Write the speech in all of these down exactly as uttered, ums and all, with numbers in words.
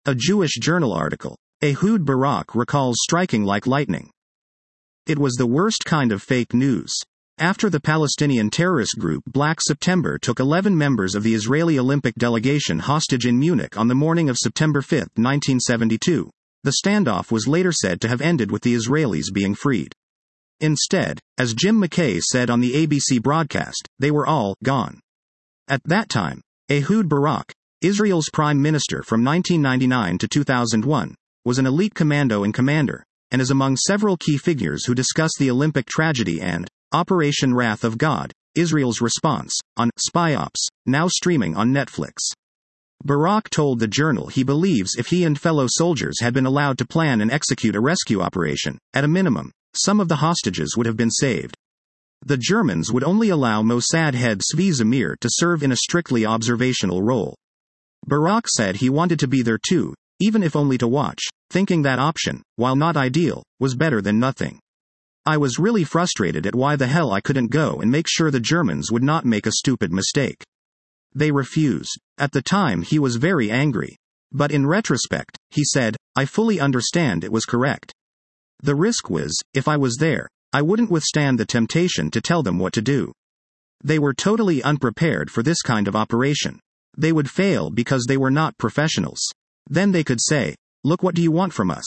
A Jewish journal article. Ehud Barak recalls striking like lightning. It was the worst kind of fake news. After the Palestinian terrorist group Black September took eleven members of the Israeli Olympic delegation hostage in Munich on the morning of September fifth, nineteen seventy-two, the standoff was later said to have ended with the Israelis being freed. Instead, as Jim McKay said on the A B C broadcast, they were all gone. At that time, Ehud Barak, Israel's prime minister from nineteen ninety-nine to two thousand one, was an elite commando and commander, and is among several key figures who discuss the Olympic tragedy and Operation Wrath of God, Israel's response, on Spy Ops, now streaming on Netflix. Barak told the Journal he believes if he and fellow soldiers had been allowed to plan and execute a rescue operation, at a minimum, some of the hostages would have been saved. The Germans would only allow Mossad head Zvi Zamir to serve in a strictly observational role. Barak said he wanted to be there too, even if only to watch, thinking that option, while not ideal, was better than nothing. I was really frustrated at why the hell I couldn't go and make sure the Germans would not make a stupid mistake. They refused. At the time he was very angry. But in retrospect, he said, I fully understand it was correct. The risk was, if I was there, I wouldn't withstand the temptation to tell them what to do. They were totally unprepared for this kind of operation. They would fail because they were not professionals. Then they could say, look, what do you want from us?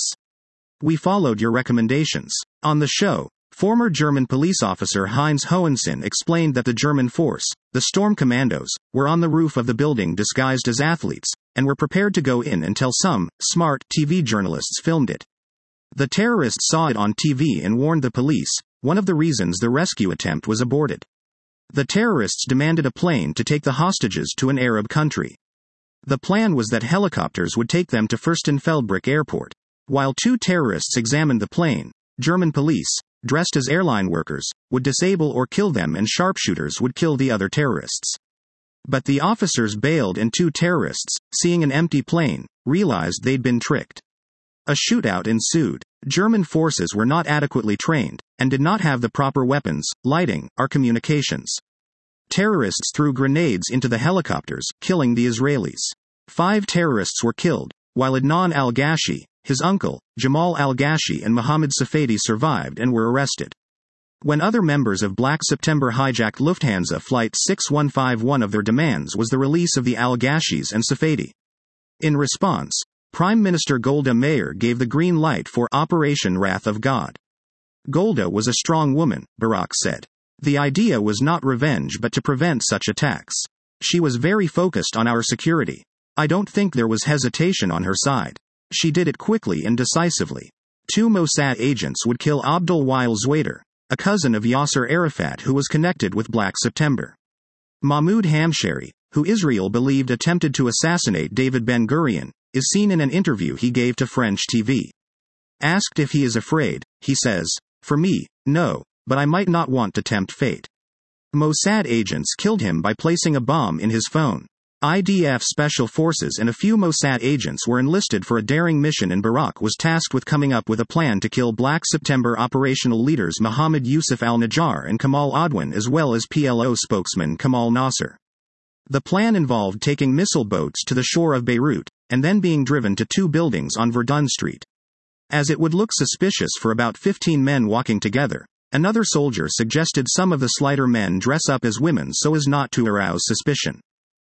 We followed your recommendations. On the show, former German police officer Heinz Hohenson explained that the German force, the Storm Commandos, were on the roof of the building disguised as athletes, and were prepared to go in until some smart T V journalists filmed it. The terrorists saw it on T V and warned the police, one of the reasons the rescue attempt was aborted. The terrorists demanded a plane to take the hostages to an Arab country. The plan was that helicopters would take them to Fürstenfeldbruck Airport. While two terrorists examined the plane, German police, dressed as airline workers, would disable or kill them and sharpshooters would kill the other terrorists. But the officers bailed and two terrorists, seeing an empty plane, realized they'd been tricked. A shootout ensued. German forces were not adequately trained, and did not have the proper weapons, lighting, or communications. Terrorists threw grenades into the helicopters, killing the Israelis. Five terrorists were killed, while Adnan al-Ghashi, his uncle, Jamal al-Ghashi and Mohammed Safadi survived and were arrested. When other members of Black September hijacked Lufthansa Flight six one five, one of their demands was the release of the al-Ghashis and Safadi. In response, Prime Minister Golda Meir gave the green light for Operation Wrath of God. Golda was a strong woman, Barak said. The idea was not revenge but to prevent such attacks. She was very focused on our security. I don't think there was hesitation on her side. She did it quickly and decisively. Two Mossad agents would kill Abdul Wael Zwaider, a cousin of Yasser Arafat who was connected with Black September. Mahmoud Hamshari, who Israel believed attempted to assassinate David Ben-Gurion, is seen in an interview he gave to French T V. Asked if he is afraid, he says, for me, no, but I might not want to tempt fate. Mossad agents killed him by placing a bomb in his phone. I D F Special Forces and a few Mossad agents were enlisted for a daring mission and Barak was tasked with coming up with a plan to kill Black September operational leaders Mohammed Yusuf al-Najjar and Kamal Adwan as well as P L O spokesman Kamal Nasser. The plan involved taking missile boats to the shore of Beirut, and then being driven to two buildings on Verdun Street. As it would look suspicious for about fifteen men walking together, another soldier suggested some of the slighter men dress up as women so as not to arouse suspicion.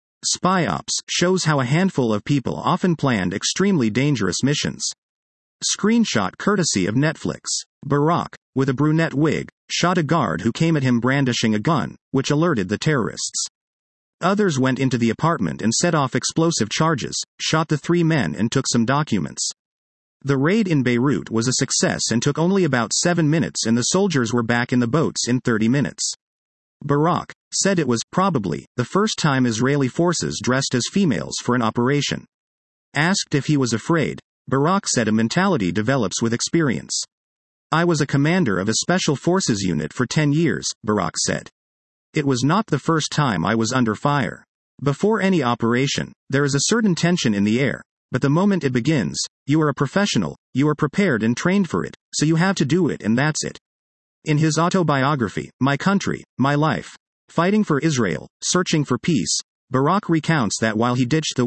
Spy Ops shows how a handful of people often planned extremely dangerous missions. Screenshot courtesy of Netflix. Barak, with a brunette wig, shot a guard who came at him brandishing a gun, which alerted the terrorists. Others went into the apartment and set off explosive charges, shot the three men and took some documents. The raid in Beirut was a success and took only about seven minutes and the soldiers were back in the boats in thirty minutes. Barak said it was, probably, the first time Israeli forces dressed as females for an operation. Asked if he was afraid, Barak said a mentality develops with experience. I was a commander of a special forces unit for ten years, Barak said. It was not the first time I was under fire. Before any operation, there is a certain tension in the air, but the moment it begins, you are a professional, you are prepared and trained for it, so you have to do it and that's it. In his autobiography, My Country, My Life, Fighting for Israel, Searching for Peace, Barak recounts that while he ditched the wig,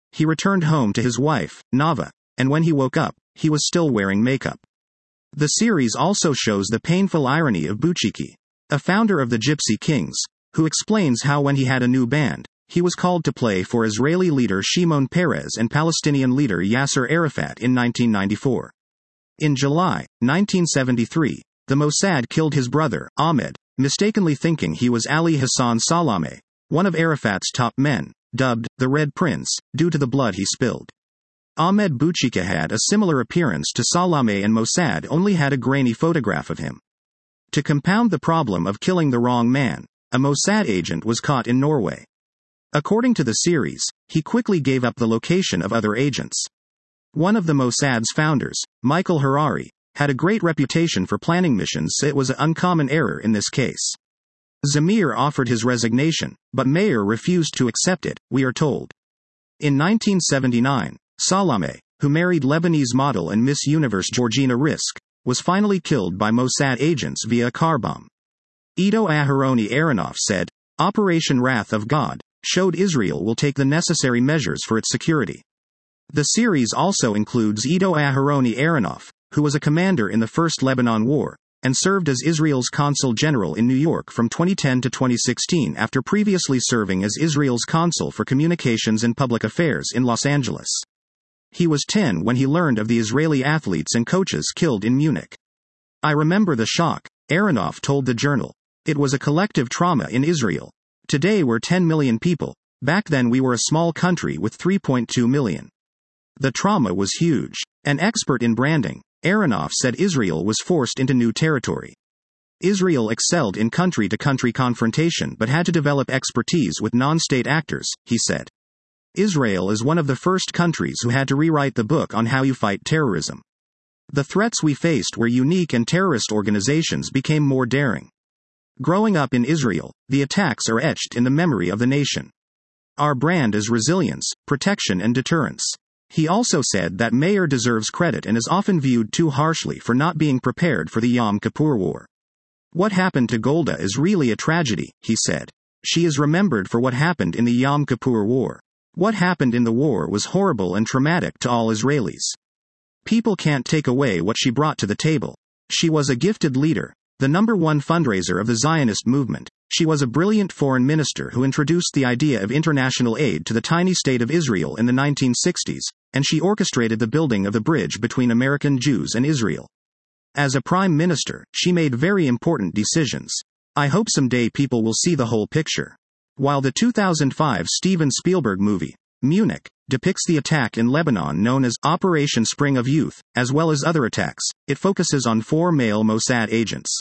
he returned home to his wife, Nava, and when he woke up, he was still wearing makeup. The series also shows the painful irony of Bouchiki, a founder of the Gypsy Kings, who explains how when he had a new band, he was called to play for Israeli leader Shimon Peres and Palestinian leader Yasser Arafat in nineteen ninety-four. In July nineteen seventy-three, the Mossad killed his brother, Ahmed, mistakenly thinking he was Ali Hassan Salameh, one of Arafat's top men, dubbed the Red Prince, due to the blood he spilled. Ahmed Bouchika had a similar appearance to Salameh, and Mossad only had a grainy photograph of him. To compound the problem of killing the wrong man, a Mossad agent was caught in Norway. According to the series, he quickly gave up the location of other agents. One of the Mossad's founders, Michael Harari, had a great reputation for planning missions, so it was an uncommon error in this case. Zamir offered his resignation, but Meir refused to accept it, we are told. In nineteen seventy-nine, Salameh, who married Lebanese model and Miss Universe Georgina Risk, was finally killed by Mossad agents via a car bomb. Ido Aharoni Aronoff said, "Operation Wrath of God showed Israel will take the necessary measures for its security." The series also includes Ido Aharoni Aronoff, who was a commander in the First Lebanon War, and served as Israel's consul general in New York from twenty ten to twenty sixteen after previously serving as Israel's consul for communications and public affairs in Los Angeles. He was ten when he learned of the Israeli athletes and coaches killed in Munich. "I remember the shock," Aronoff told the Journal. "It was a collective trauma in Israel. Today we're ten million people. Back then we were a small country with three point two million. The trauma was huge." An expert in branding, Aronoff said Israel was forced into new territory. Israel excelled in country-to-country confrontation but had to develop expertise with non-state actors, he said. Israel is one of the first countries who had to rewrite the book on how you fight terrorism. The threats we faced were unique and terrorist organizations became more daring. Growing up in Israel, the attacks are etched in the memory of the nation. Our brand is resilience, protection and deterrence. He also said that Meir deserves credit and is often viewed too harshly for not being prepared for the Yom Kippur War. "What happened to Golda is really a tragedy," he said. "She is remembered for what happened in the Yom Kippur War. What happened in the war was horrible and traumatic to all Israelis. People can't take away what she brought to the table. She was a gifted leader, the number one fundraiser of the Zionist movement. She was a brilliant foreign minister who introduced the idea of international aid to the tiny state of Israel in the nineteen sixties, and she orchestrated the building of the bridge between American Jews and Israel. As a prime minister, she made very important decisions. I hope someday people will see the whole picture." While the two thousand five Steven Spielberg movie, Munich, depicts the attack in Lebanon known as Operation Spring of Youth, as well as other attacks, it focuses on four male Mossad agents.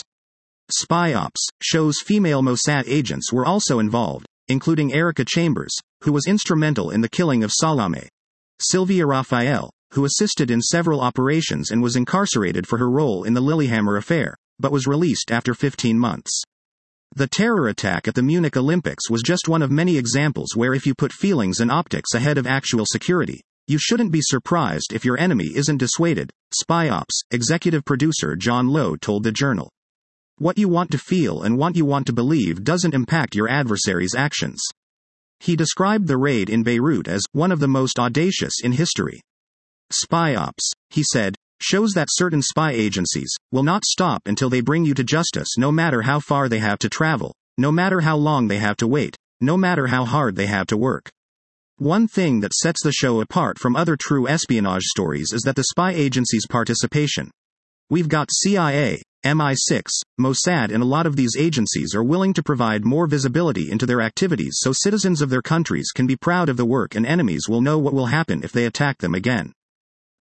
Spy Ops shows female Mossad agents were also involved, including Erica Chambers, who was instrumental in the killing of Salameh. Sylvia Raphael, who assisted in several operations and was incarcerated for her role in the Lillehammer affair, but was released after fifteen months. The terror attack at the Munich Olympics was just one of many examples where if you put feelings and optics ahead of actual security, you shouldn't be surprised if your enemy isn't dissuaded, Spy Ops executive producer John Lowe told the Journal. What you want to feel and what you want to believe doesn't impact your adversary's actions. He described the raid in Beirut as one of the most audacious in history. Spy Ops, he said, shows that certain spy agencies will not stop until they bring you to justice, no matter how far they have to travel, no matter how long they have to wait, no matter how hard they have to work. One thing that sets the show apart from other true espionage stories is that the spy agency's participation. We've got C I A, M I six, Mossad, and a lot of these agencies are willing to provide more visibility into their activities so citizens of their countries can be proud of the work, and enemies will know what will happen if they attack them again.